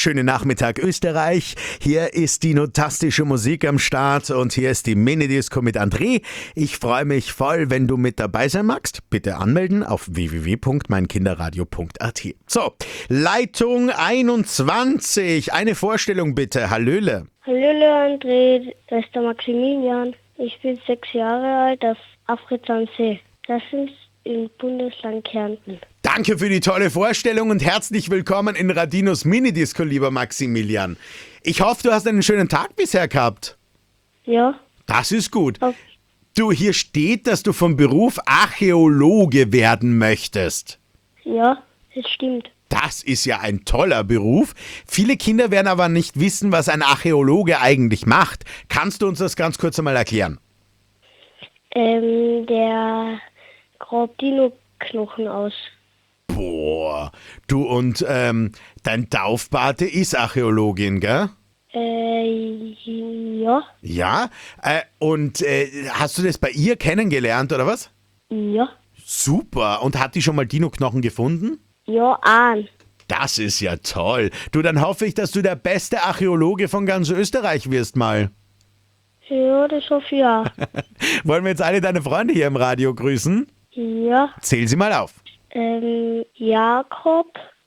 Schönen Nachmittag Österreich. Hier ist die notastische Musik am Start und hier ist die Minidisco mit André. Ich freue mich voll, wenn du mit dabei sein magst. Bitte anmelden auf www.meinkinderradio.at. So, Leitung 21. Eine Vorstellung bitte. Hallöle. Hallöle André, das ist der Maximilian. Ich bin 6 Jahre alt auf Afritz am See. Das ist im Bundesland Kärnten. Danke für die tolle Vorstellung und herzlich willkommen in Radinos Minidisco, lieber Maximilian. Ich hoffe, du hast einen schönen Tag bisher gehabt. Ja. Das ist gut. Okay. Du, hier steht, dass du vom Beruf Archäologe werden möchtest. Ja, das stimmt. Das ist ja ein toller Beruf. Viele Kinder werden aber nicht wissen, was ein Archäologe eigentlich macht. Kannst du uns das ganz kurz einmal erklären? Der grabt Dino-Knochen aus. Boah, du und dein Taufpate ist Archäologin, gell? Ja. Ja? Und hast du das bei ihr kennengelernt, oder was? Ja. Super. Und hat die schon mal Dino-Knochen gefunden? Ja, an. Das ist ja toll. Du, dann hoffe ich, dass du der beste Archäologe von ganz Österreich wirst mal. Ja, das hoffe ich auch. Wollen wir jetzt alle deine Freunde hier im Radio grüßen? Ja. Zähl sie mal auf. Jakob,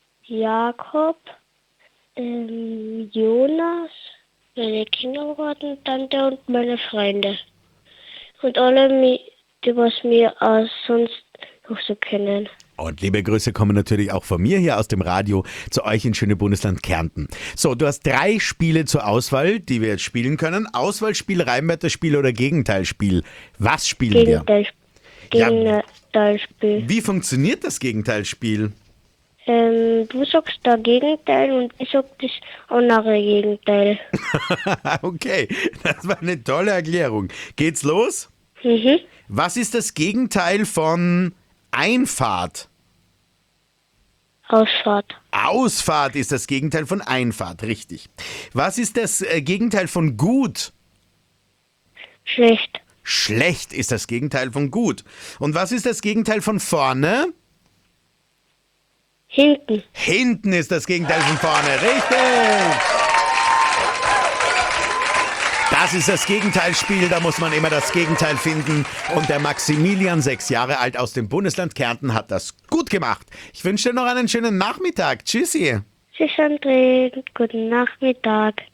Jonas, meine Kindergartentante und meine Freunde. Und alle, die was mir sonst noch so kennen. Und liebe Grüße kommen natürlich auch von mir hier aus dem Radio zu euch in schöne Bundesland Kärnten. So, du hast 3 Spiele zur Auswahl, die wir jetzt spielen können. Auswahlspiel, Reimwörterspiel oder Gegenteilspiel. Was spielen wir? Gegenteilspiel. Wie funktioniert das Gegenteilspiel? Du sagst das Gegenteil und ich sag das andere Gegenteil. Okay, das war eine tolle Erklärung. Geht's los? Mhm. Was ist das Gegenteil von Einfahrt? Ausfahrt. Ausfahrt ist das Gegenteil von Einfahrt, richtig. Was ist das Gegenteil von gut? Schlecht. Schlecht ist das Gegenteil von gut. Und was ist das Gegenteil von vorne? Hinten. Hinten ist das Gegenteil von vorne, richtig. Das ist das Gegenteilspiel, da muss man immer das Gegenteil finden. Und der Maximilian, 6 Jahre alt aus dem Bundesland Kärnten, hat das gut gemacht. Ich wünsche dir noch einen schönen Nachmittag. Tschüssi. Tschüss André, guten Nachmittag.